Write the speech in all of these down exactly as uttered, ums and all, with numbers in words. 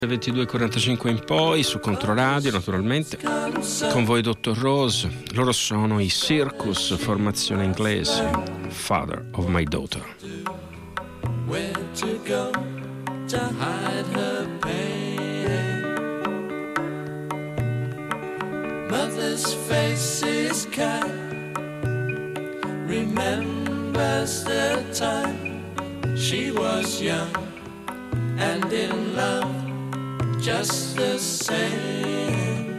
ventidue e quarantacinque in poi su Controradio, naturalmente con voi Dottor Rose. Loro sono i Circus, formazione inglese, Father of My Daughter. Where to go to hide her pain? Mother's face is kind, remembers the time she was young and in love just the same.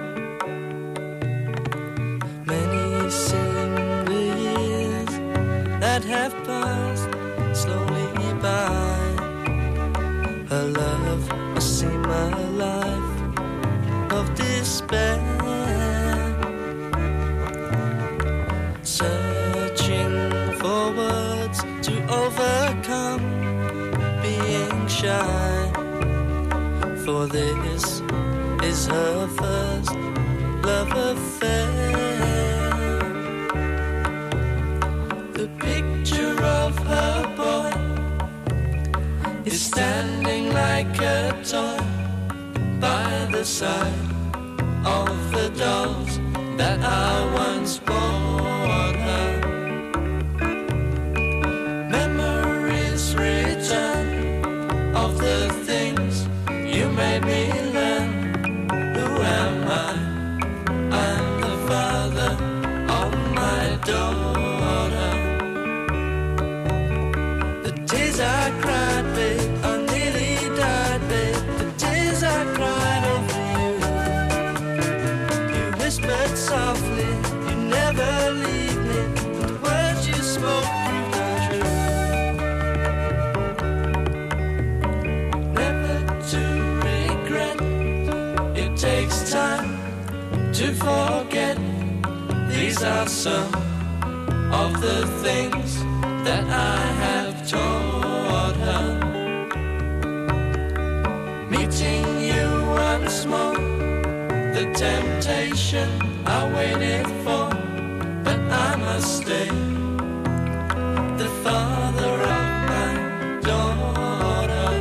Many single years that have passed slowly by. Her love must seem a life of despair, searching for words to overcome being shy. For this is her first love affair. The picture of her boy is standing like a toy by the side of the dolls that I once bought her. Memories return of the things you made me learn. Who am I? I'm the father of my daughter. The tears I cried, babe, I nearly died, babe. The tears I cried over you. You whispered softly, you never leave me. The words you spoke proved untrue. Takes time to forget. These are some of the things that I have taught her. Meeting you once more, the temptation I waited for, but I must stay the father of my daughter.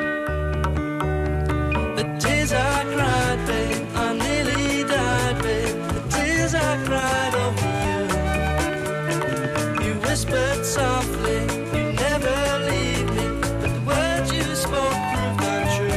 The tears I cried, babe, I nearly died, babe. The tears I cried over you. You whispered softly, you never leave me, but the words you spoke proved untrue.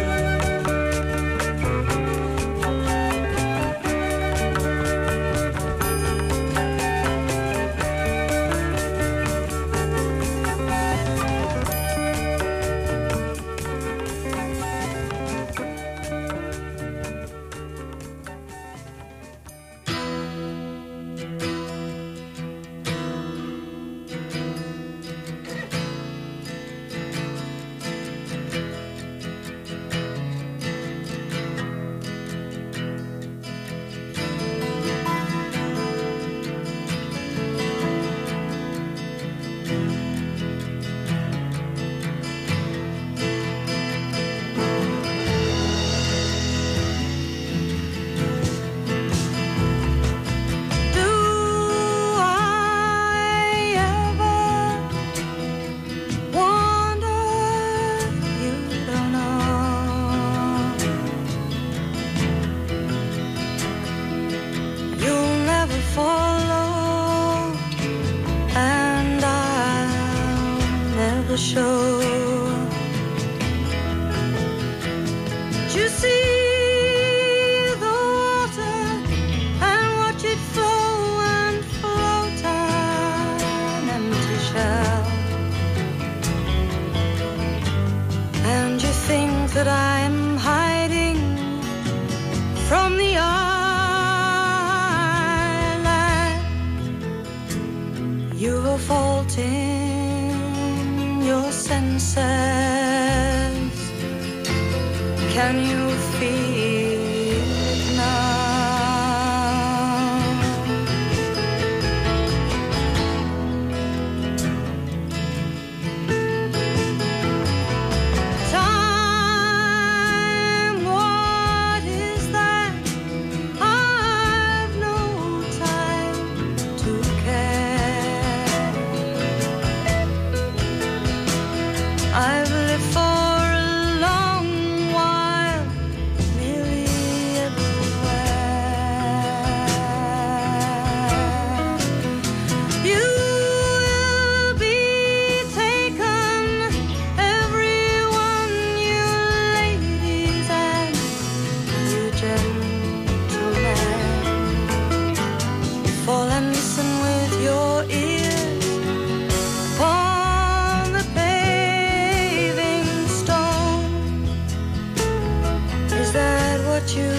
I've lived for a long while that you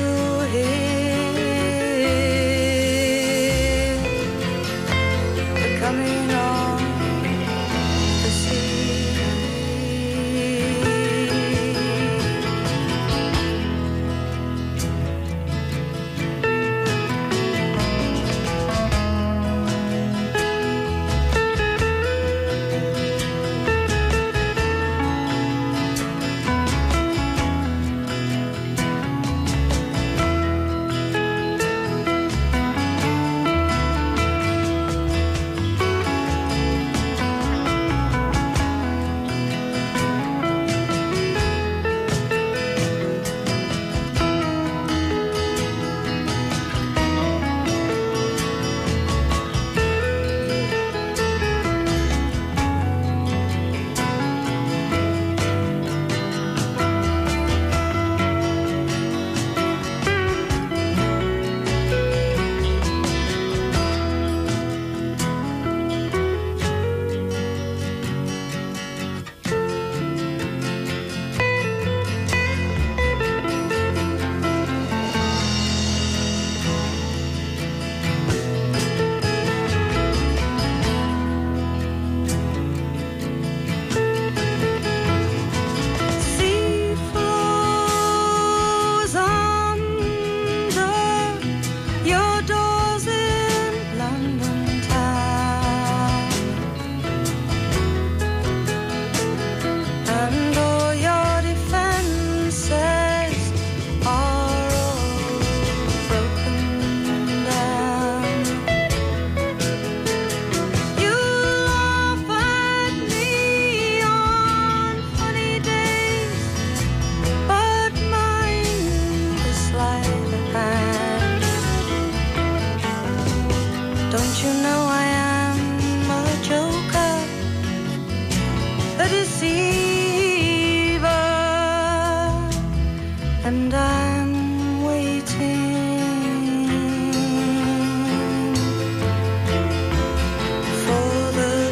hear the coming of the sea. And I'm waiting for the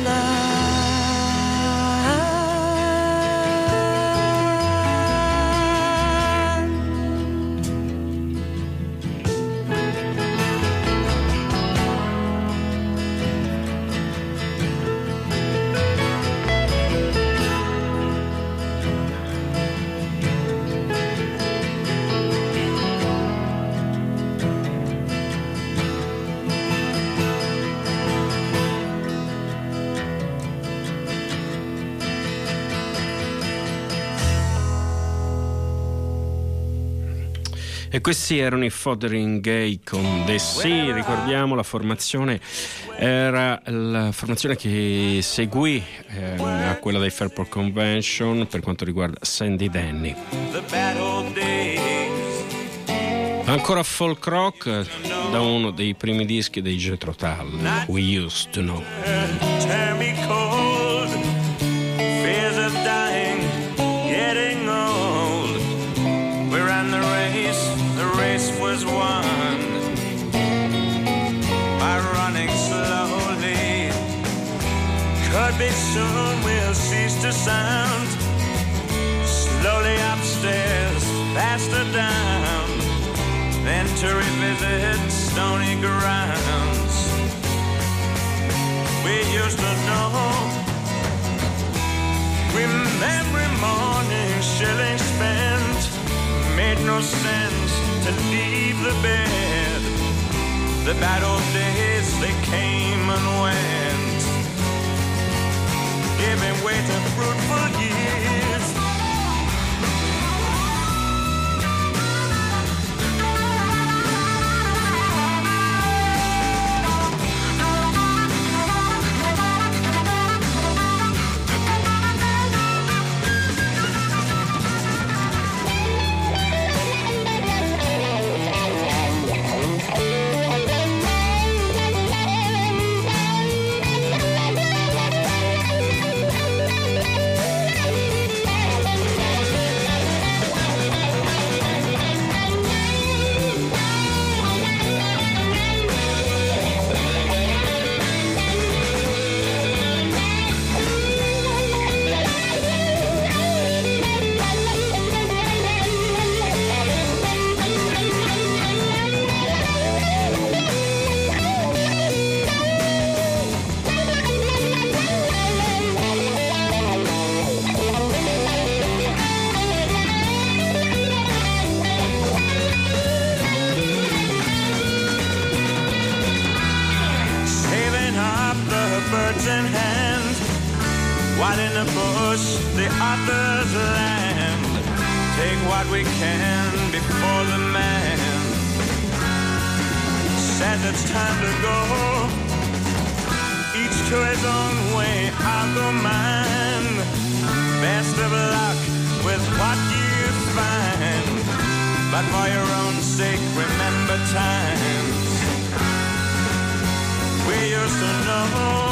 E questi erano i Fotheringay con The Sea. Ricordiamo, la formazione era la formazione che seguì eh, a quella dei Fairport Convention per quanto riguarda Sandy Denny. Ancora folk rock da uno dei primi dischi dei Jethro Tull, We Used to Know. Fears of dying, getting old. We ran the race, the race was won by running slowly. Could be soon we'll cease to sound. Slowly upstairs, faster down, then to revisit stony grounds we used to know. Every morning shilling spent, made no sense to leave the bed. The bad old days, they came and went, giving way to fruitful years. in hand, while in the bush the others land. Take what we can before the man says it's time to go. Each to his own way, I'll go mine. Best of luck with what you find, but for your own sake, remember times we used to know.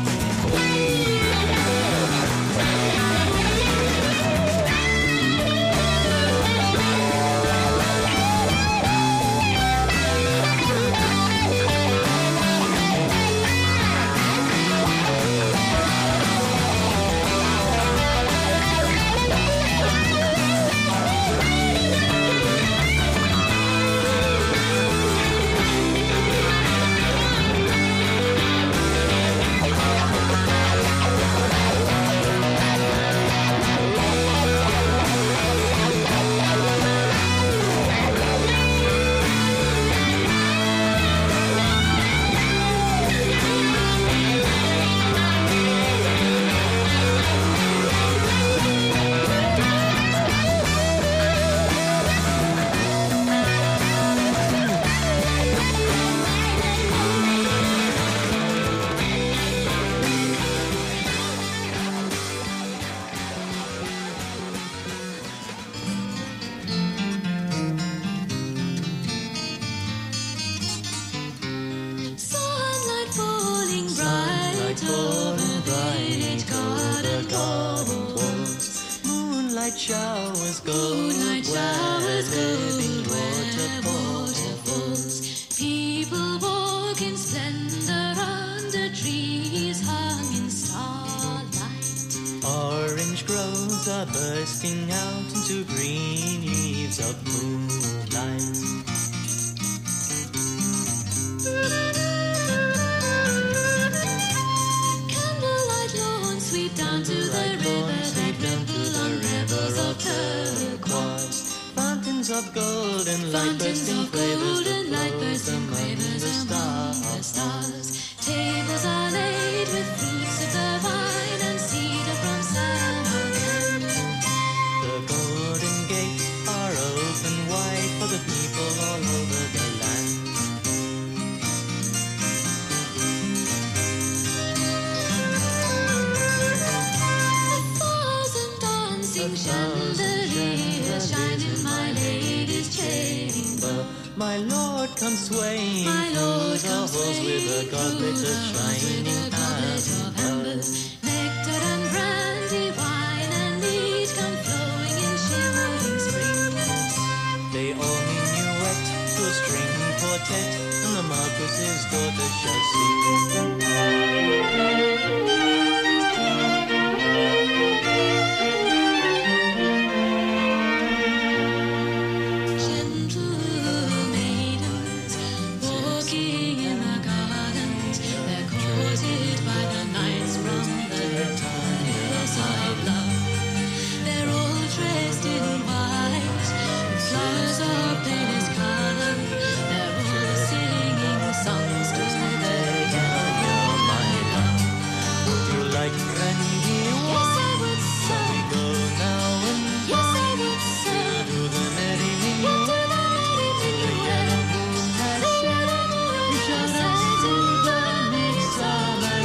Showers, moonlight showers, golden waterfalls. People walk in splendor under trees hung in starlight. Orange groves are bursting out into green leaves of moonlight. Candlelight lawns sweep down to the river that ripple on rivers of turquoise. Fountains of gold and light bursting quavers among the stars. Tables are laid with fruits of the vine and cedar from Samarkand. The golden gates are open wide for the people all over the land. A thousand dancing chandeliers shine in my lady's chamber. My lord comes swaying My lord through the comes halls with a goblet of shining amber. Nectar and brandy, wine and mead come flowing in shimmering spring. They all minuet to a string quartet, and the Marquis's daughter shall sing. Gentle maidens walking in the gardens, they're courted by the knights from the towers of love. They're all dressed in white, with flowers of palest color. They're all singing songs to their yellow, my love. Would you like brandy? Yes, I would, sir. We go now and Yes, I would, sir. to the merry What do minuet. the merry minuet? The yellow moon We shall has dance set till in the the midsummer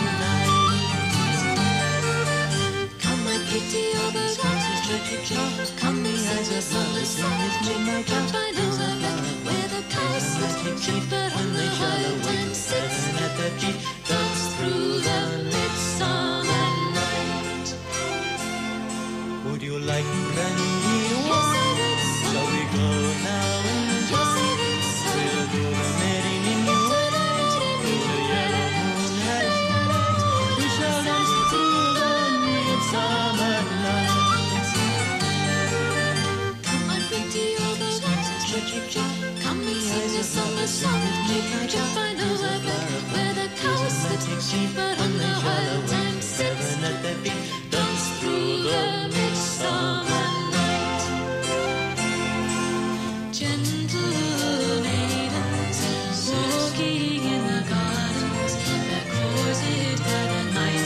night. Come, my pretty overrun, come me as a summer sun. Can't find nowhere where the cows sleep, but on the highway sits At the feet, dance through the midsummer night. would you like brandy? Yes, I would, sir. Shall we go now and Yes, I would, sir. we'll do the merry To minuet? the merry minuet. Moon has light. We shall dance till the midsummer night. Come, my pretty overrun, come me sing a summer song. Can't find nowhere where the cows sleep, but on the wild time sits Heaven at their feet, dance through the midsummer night. Gentle maidens walking in the gardens, they're courted by the knights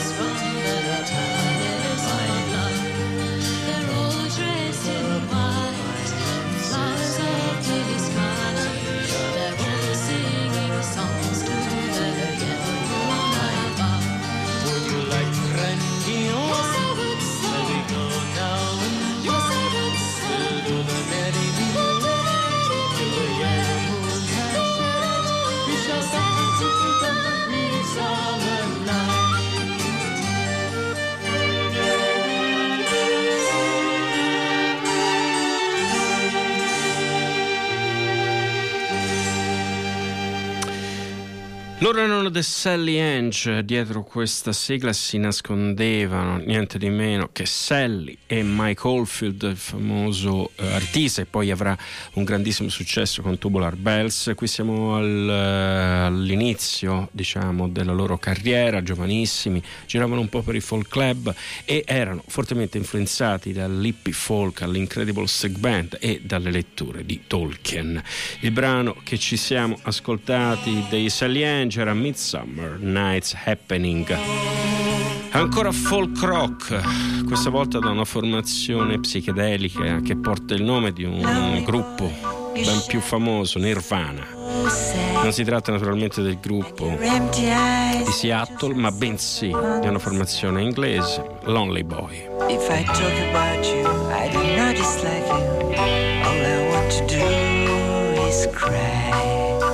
Loro erano The Sally Ange, dietro questa sigla si nascondevano niente di meno che Sally e Mike Oldfield, il famoso eh, artista, e poi avrà un grandissimo successo con Tubular Bells. Qui siamo al, eh, all'inizio, diciamo, della loro carriera, giovanissimi, giravano un po' per i folk club e erano fortemente influenzati dall'hippie folk, all'Incredible Stick Band e dalle letture di Tolkien. Il brano che ci siamo ascoltati dei Sally Ange era Midsummer Night's Happening. Ancora folk rock, questa volta da una formazione psichedelica che porta il nome di un gruppo ben più famoso, Nirvana. Non si tratta naturalmente del gruppo di Seattle, ma bensì di una formazione inglese, Lonely Boy. If I talk about you, I do not dislike you. All I want to do is cry.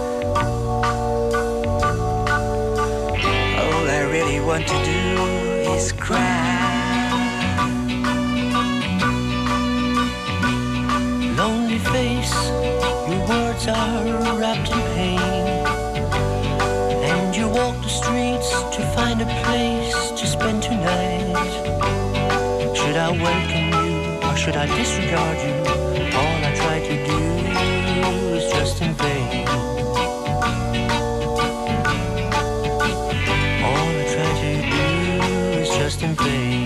All I really want to do is cry. Lonely face, your words are wrapped in pain, and you walk the streets to find a place to spend tonight. Should I welcome you or should I disregard you? All I try to do is just in vain. All I try to do is just in vain.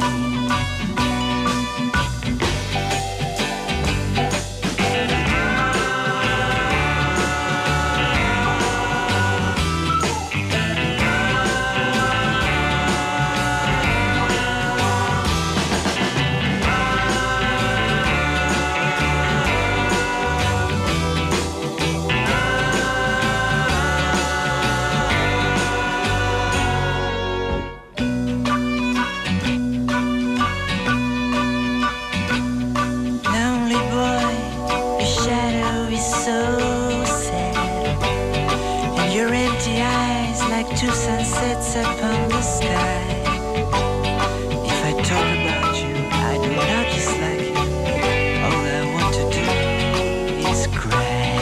Two sunsets upon the sky. If I talk about you, I do not dislike you. All I want to do is cry.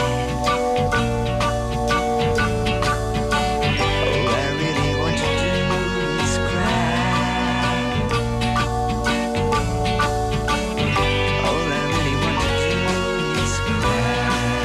All I really want to do is cry. All I really want to do is cry.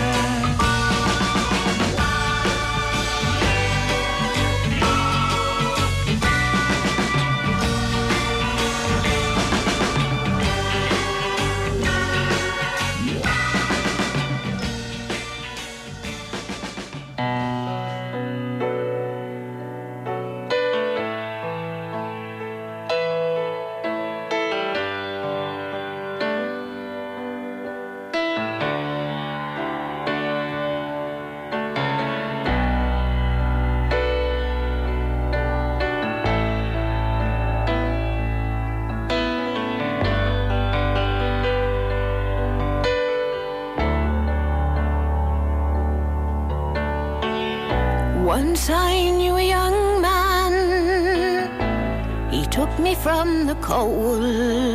Once I knew a young man, he took me from the cold.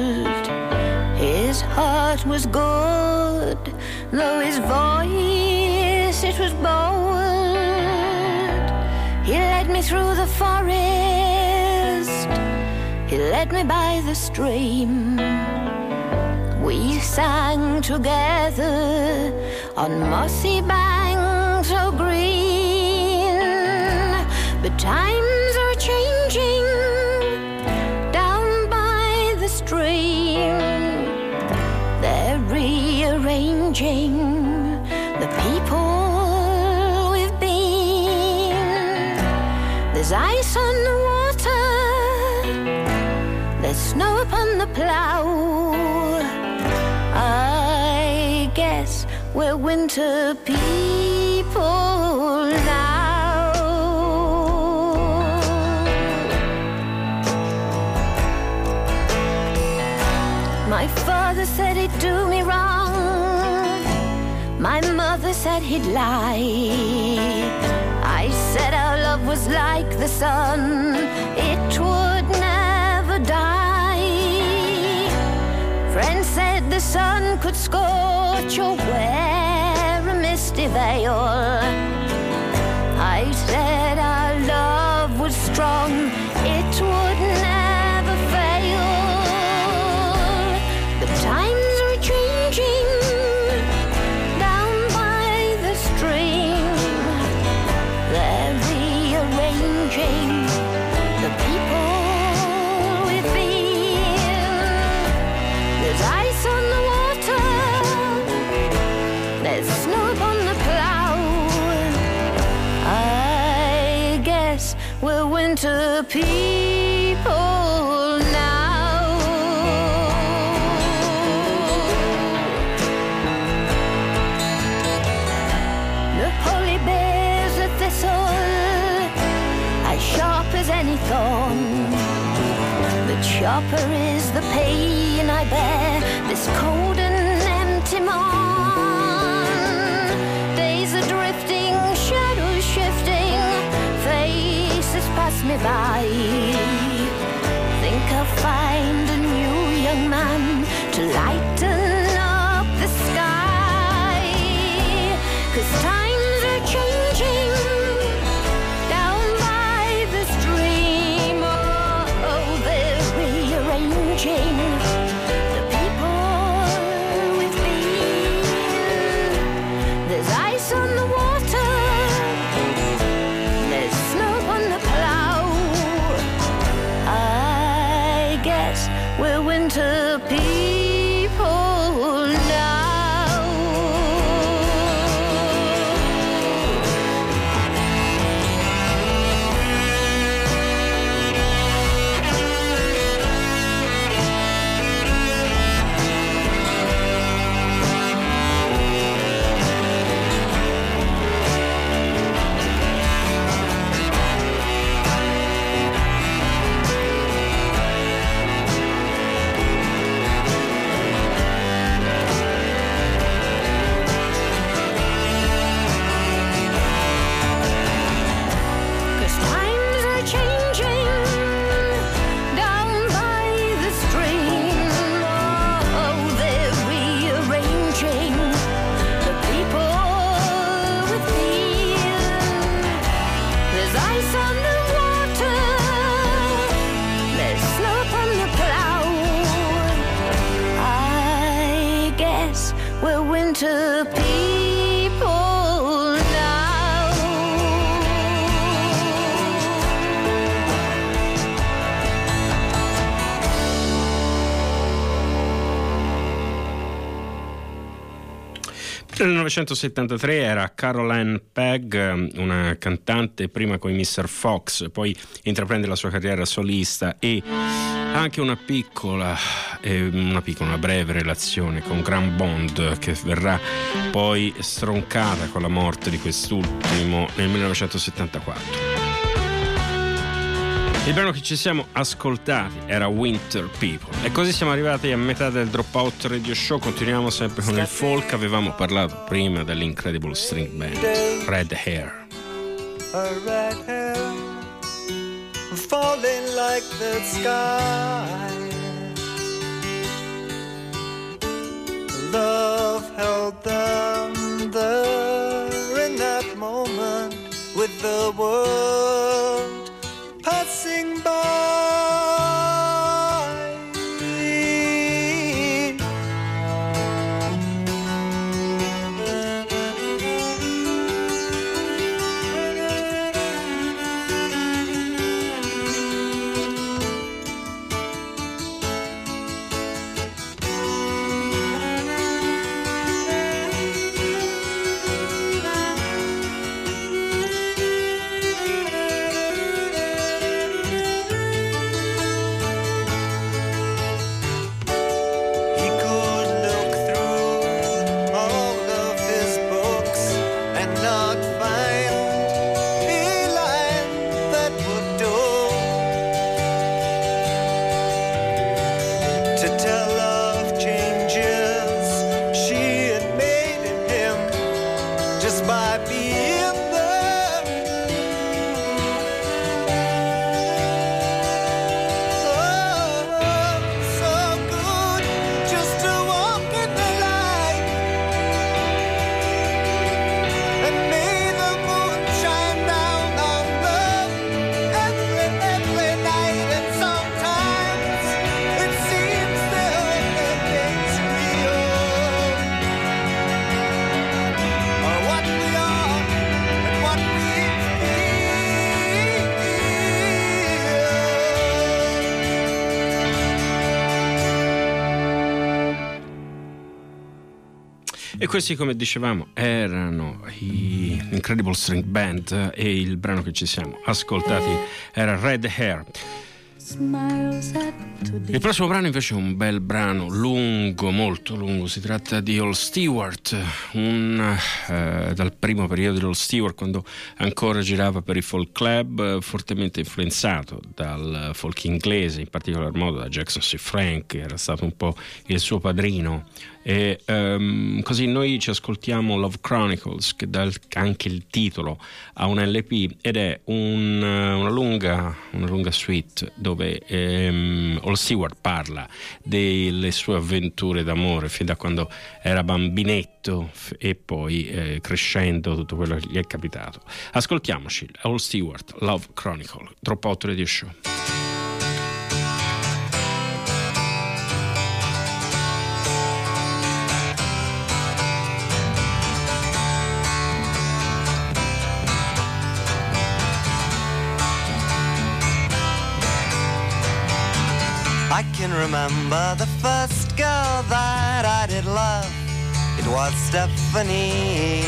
His heart was good, though his voice it was bold. He led me through the forest, he led me by the stream. We sang together on mossy banks so green. But times are changing down by the stream. They're rearranging the people we've been. There's ice on the water, there's snow upon the plough. I guess we're winter people now. My father said he'd do me wrong, my mother said he'd lie. I said our love was like the sun, it would never die. Friends said the sun could scorch or wear a misty veil. I said our love song, it would never fail. The times are changing down by the stream. They're rearranging the people we feel. There's ice on the water, there's snow on the plow. I guess we're winter people now. The holly bears a thistle as sharp as any thorn. The chopper is the pain I bear this cold and empty morn. Days are drifting, shadows shifting, faces pass me by. Think I'll find a new young man to lighten up the sky. 'Cause times are changing down by the stream. Oh, oh, they're rearranging the people we feel. There's ice on the water, there's snow on the plow. I guess we're winter people now. We're winter people now. Nel millenovecentosettantatré era Caroline Pegg, una cantante prima con i mister Fox, poi intraprende la sua carriera solista e anche una piccola, eh, una piccola, una breve relazione con Graham Bond, che verrà poi stroncata con la morte di quest'ultimo nel millenovecentosettantaquattro. Il brano che ci siamo ascoltati era Winter People e così siamo arrivati a metà del Dropout Radio Show. Continuiamo sempre con il folk. Avevamo parlato prima dell'Incredible String Band Red Hair. Her red hair falling like the sky. Love held them there in that moment with the world passing by. Every E questi, come dicevamo, erano i Incredible String Band e il brano che ci siamo ascoltati era Red Hair. Il prossimo brano invece è un bel brano, lungo, molto lungo. Si tratta di Al Stewart, un, eh, dal primo periodo di Al Stewart, quando ancora girava per i folk club, eh, fortemente influenzato dal folk inglese, in particolar modo da Jackson C. Frank, che era stato un po' il suo padrino. E um, così noi ci ascoltiamo Love Chronicles, che dà anche il titolo a un L P, ed è un, una lunga una lunga suite dove um, Al Stewart parla delle sue avventure d'amore fin da quando era bambinetto e poi eh, crescendo, tutto quello che gli è capitato. Ascoltiamoci Al Stewart, Love Chronicle, Troppo Hot Radio Show. I can remember the first girl that I did love. It was Stephanie.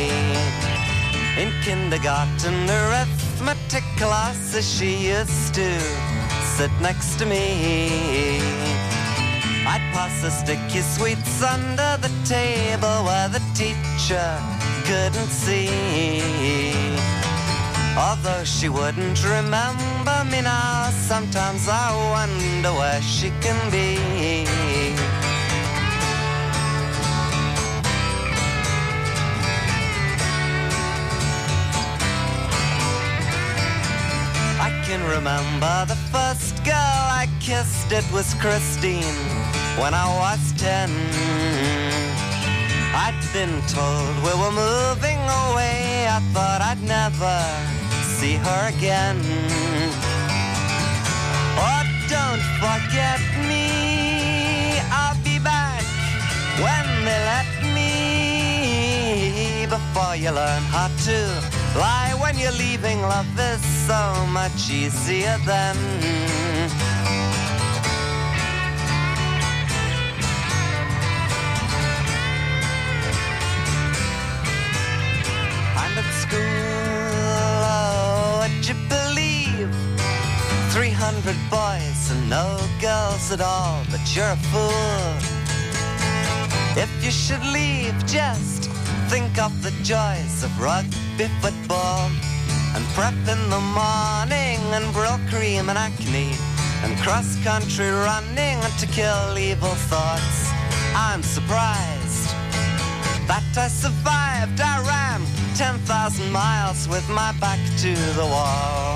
In kindergarten arithmetic classes, she used to sit next to me. I'd pass the sticky sweets under the table where the teacher couldn't see. Although she wouldn't remember me now, sometimes I wonder where she can be. I can remember the first girl I kissed, it was Christine, when I was ten. I'd been told we were moving away, I thought I'd never see her again. Oh, don't forget me, I'll be back when they let me. Before you learn how to lie when you're leaving, love is so much easier then. And at school, oh, would you believe three hundred boys and no girls at all, but you're a fool if you should leave. Just think of the joys of rugby football and prep in the morning and brill cream and acne and cross-country running to kill evil thoughts. I'm surprised that I survived. I ran ten thousand miles with my back to the wall.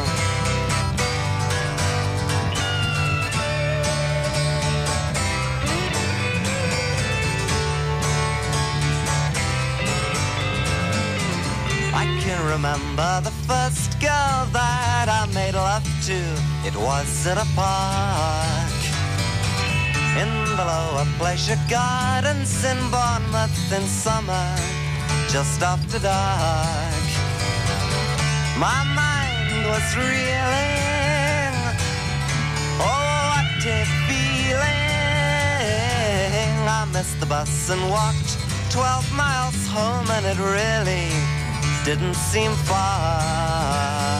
I can remember the first girl that I made love to. It was in a park in the lower pleasure gardens in Bournemouth in summer, just after dark. My mind was reeling, oh what a feeling. I missed the bus and walked twelve miles home, and it really didn't seem far.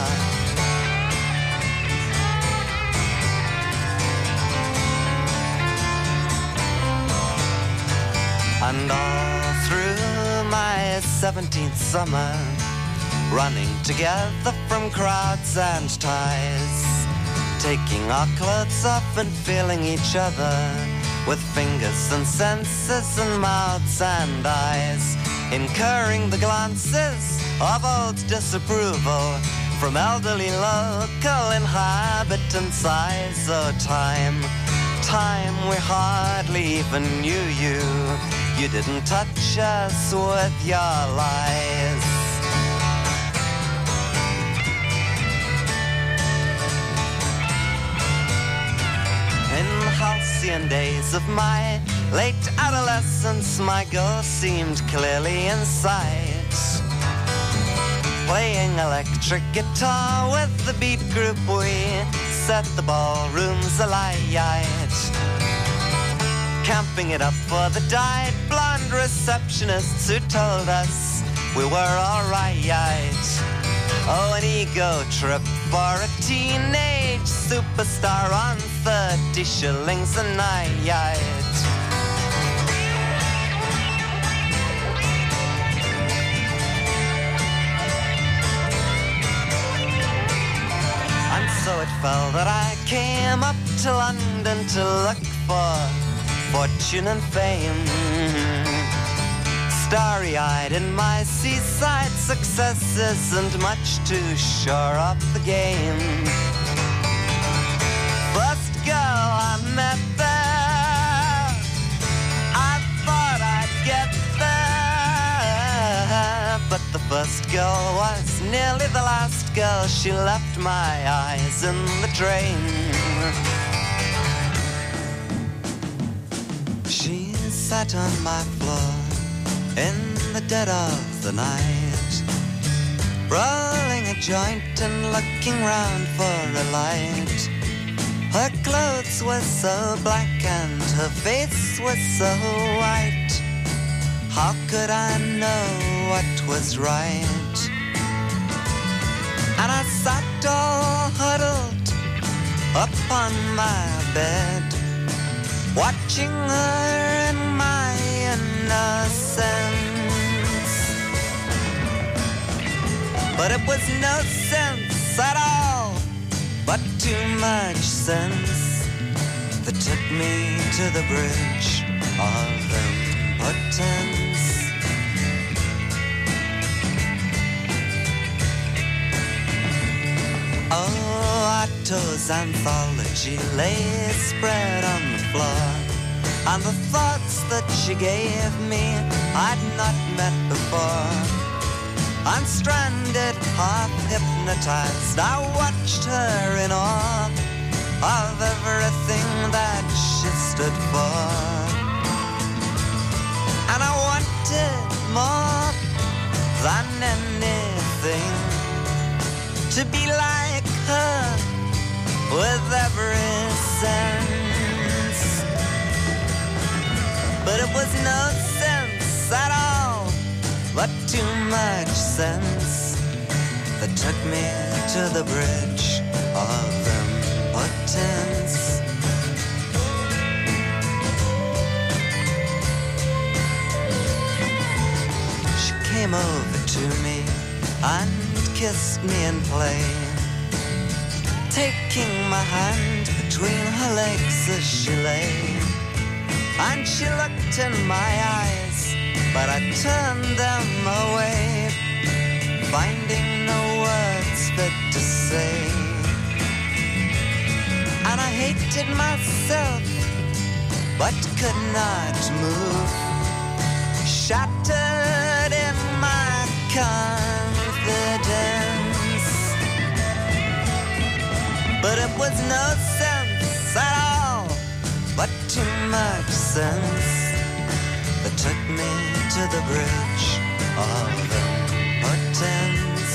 And all through my seventeenth summer, running together from crowds and ties, taking our clothes off and feeling each other with fingers and senses and mouths and eyes, incurring the glances of old disapproval from elderly local inhabitants' eyes. Oh, time, time, we hardly even knew you. You didn't touch us with your lies. In the halcyon days of my late adolescence, my goal seemed clearly in sight. Playing electric guitar with the beat group, we set the ballrooms alight. Camping it up for the dyed blonde and receptionists who told us we were alright. Oh, an ego trip for a teenage superstar on thirty shillings a night. And so it fell that I came up to London to look for fortune and fame. Starry-eyed in my seaside success isn't much too sure of the game. First girl I met there, I thought I'd get there, but the first girl was nearly the last girl. She left my eyes in the train. She sat on my floor in the dead of the night, rolling a joint and looking round for a light. Her clothes were so black and her face was so white. How could I know what was right? And I sat all huddled upon my bed, watching her in my innocence. But it was no sense at all, but too much sense, that took me to the bridge of impotence. Oh, Otto's anthology lay spread on the floor, and the thoughts that she gave me I'd not met before. I'm stranded, half hypnotized, I watched her in awe of everything that she stood for. And I wanted more than anything to be like her with every sense. But it was no sense at all, but too much sense, that took me to the bridge of impotence. She came over to me and kissed me in play, taking my hand between her legs as she lay. And she looked in my eyes, but I turned them away, finding no words fit to say. And I hated myself, but could not move, shattered in my confidence. But it was no sense at all, but too much sense, that took me to the bridge of impotence.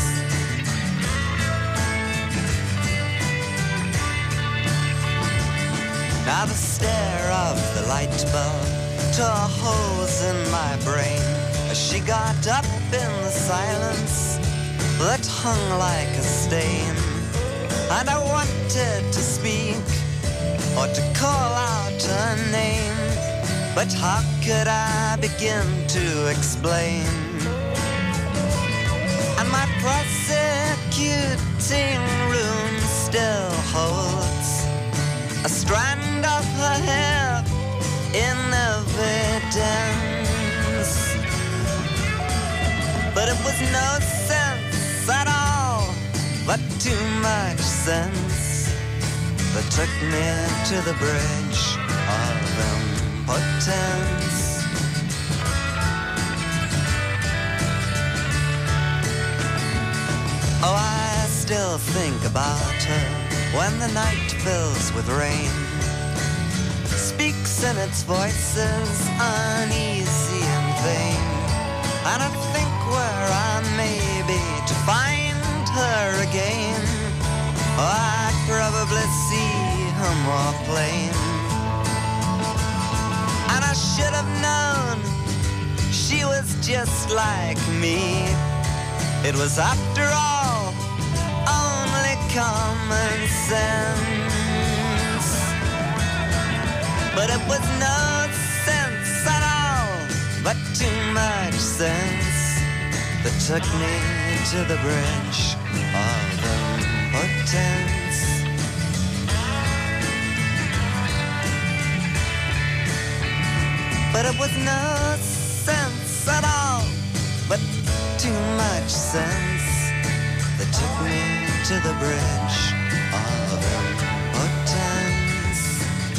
Now the stare of the light bulb tore holes in my brain as she got up in the silence that hung like a stain. And I wanted to speak or to call out her name, but how could I begin to explain? And my prosecuting room still holds a strand of her hair in evidence. But it was no sense at all, but too much sense, that took me to the bridge of impotence. Oh, I still think about her when the night fills with rain, speaks in its voices uneasy and vain. And I think where I may be to find her again, oh, I'd probably see her more plain. And I should have known she was just like me. It was after all only common sense, but it was no sense at all, but too much sense that took me to the bridge of impotence. But it was no sense at all, but too much sense that took me to the bridge of impotence.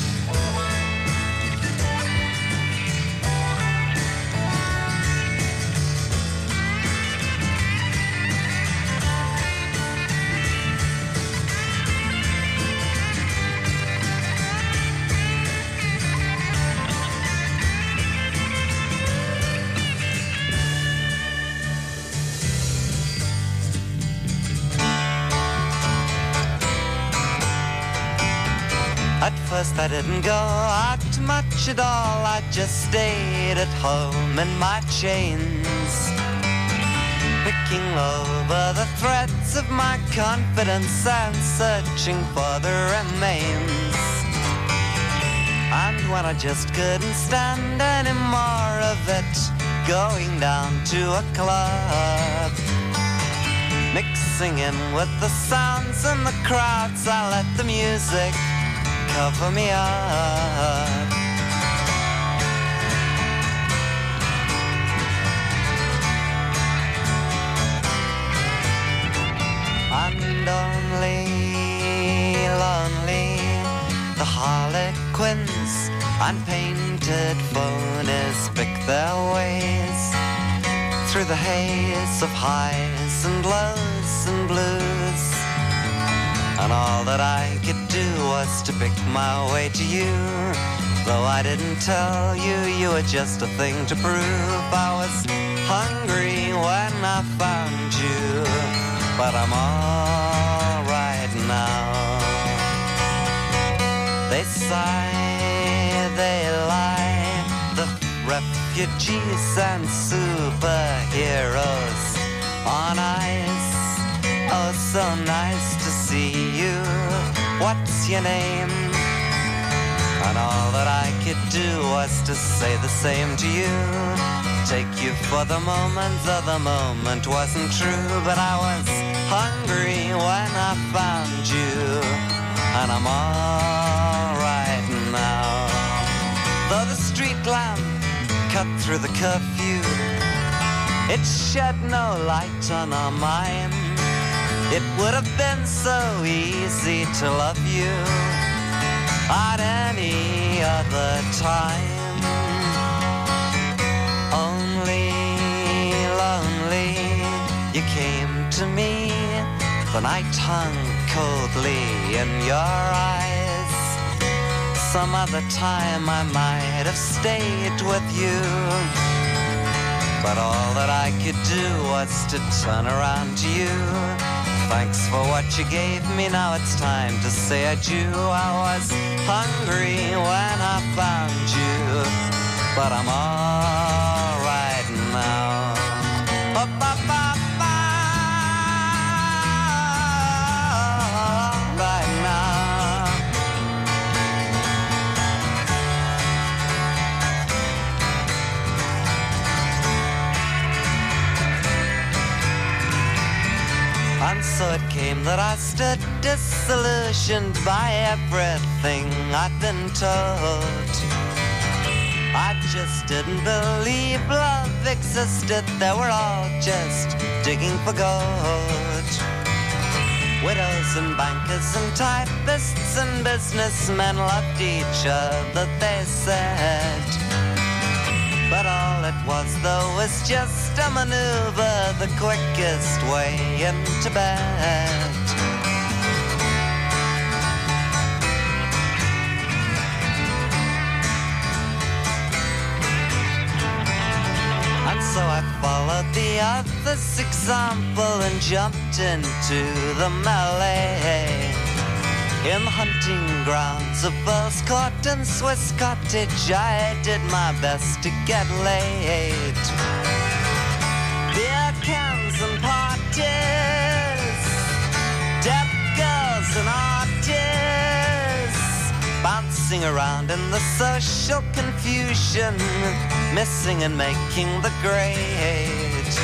At first I didn't go out much at all, I just stayed at home in my chains, picking over the threads of my confidence and searching for the remains. And when I just couldn't stand any more of it, going down to a club, mixing in with the sounds and the crowds, I let the music cover me up. And only lonely the harlequins and painted phonies pick their ways through the haze of highs and lows and blues. And all that I could do was to pick my way to you. Though I didn't tell you, you were just a thing to prove. I was hungry when I found you, but I'm all right now. They sigh, they lie, the refugees and superheroes on ice. Oh, so nice to see you. What's your name? And all that I could do was to say the same to you. Take you for the moment, though the moment wasn't true. But I was hungry when I found you, and I'm all right now. Though the street lamp cut through the curfew, it shed no light on our minds. It would have been so easy to love you at any other time. Only lonely, you came to me, the night hung coldly in your eyes. Some other time I might have stayed with you, but all that I could do was to turn around to you. Thanks for what you gave me, now it's time to say adieu. I was hungry when I found you, but I'm all right now. Ba, ba, ba, ba. Right now. And so it came that I stood disillusioned by everything I'd been told. I just didn't believe love existed. They were all just digging for gold. Widows and bankers and typists and businessmen loved each other, they said. But all it was, though, was just a maneuver, the quickest way into bed. And so I followed the other's example and jumped into the melee. In the hunting grounds of Earl's Court and Swiss Cottage, I did my best to get laid. Beer cans and parties, deaf girls and artists, bouncing around in the social confusion, missing and making the grade.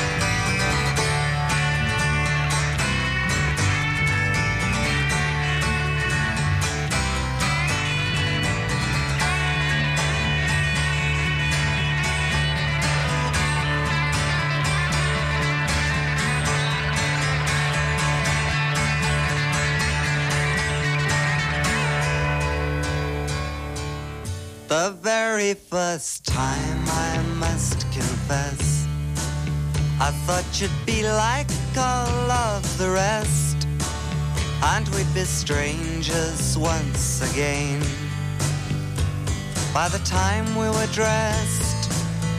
The very first time, I must confess, I thought you'd be like all of the rest, and we'd be strangers once again. By the time we were dressed,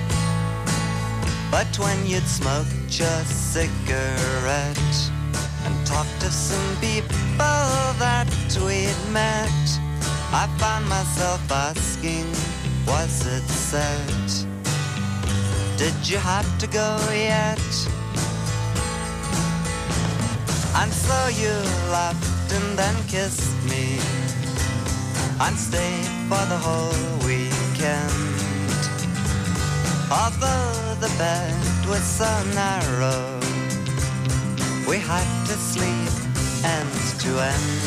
but when you'd smoked your cigarette and talked of some people that we'd met, I found myself asking, was it set? Did you have to go yet? And so you laughed and then kissed me and stayed for the whole weekend. Although the bed was so narrow, we had to sleep end to end.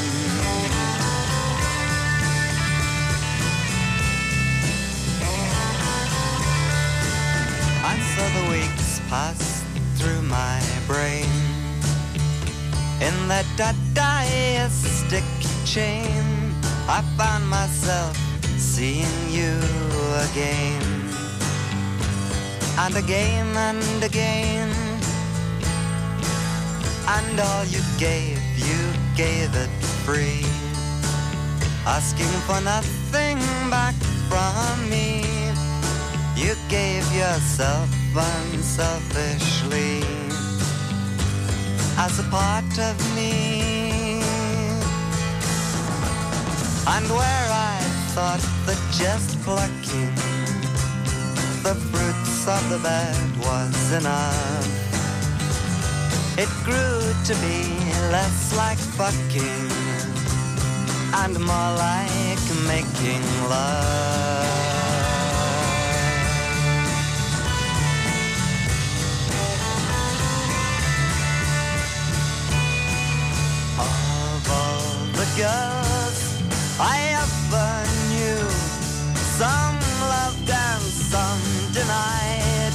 And so the weeks passed through my brain in that Dadaistic chain. I found myself seeing you again, and again and again. And all you gave, you gave it free, asking for nothing back from me. You gave yourself unselfishly as a part of me. And where I thought that just plucking the fruits of the bed was enough, it grew to be less like fucking and more like making love. The girls I ever knew, some loved and some denied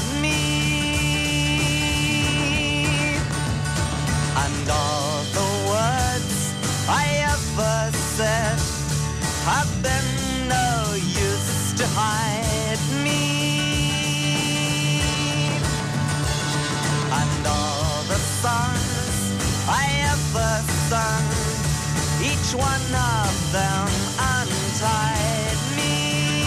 me, and all the words I ever said have been no use to hide me, and all the songs I ever sung, each one of them untied me,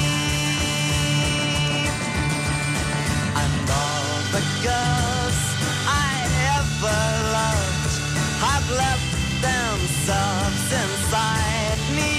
and all the girls I ever loved have left themselves inside me.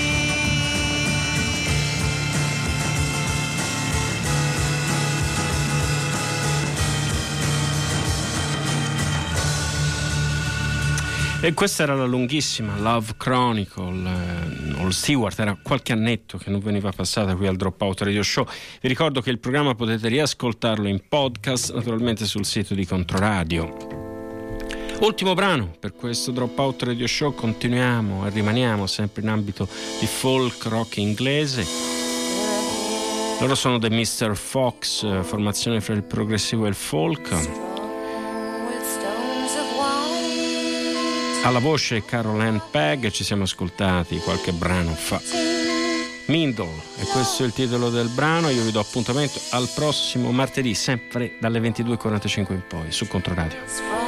E questa era la lunghissima Love Chronicle. eh, All Stewart, era qualche annetto che non veniva passata qui al Dropout Radio Show. Vi ricordo che il programma potete riascoltarlo in podcast, naturalmente sul sito di Controradio. Ultimo brano per questo Dropout Radio Show, continuiamo e rimaniamo sempre in ambito di folk rock inglese. Loro sono The mister Fox, formazione fra il progressivo e il folk. Alla voce Carol Ann Pegg, ci siamo ascoltati qualche brano fa. Mindle, e questo è il titolo del brano. Io vi do appuntamento al prossimo martedì, sempre dalle ventidue e quarantacinque in poi, su Controradio.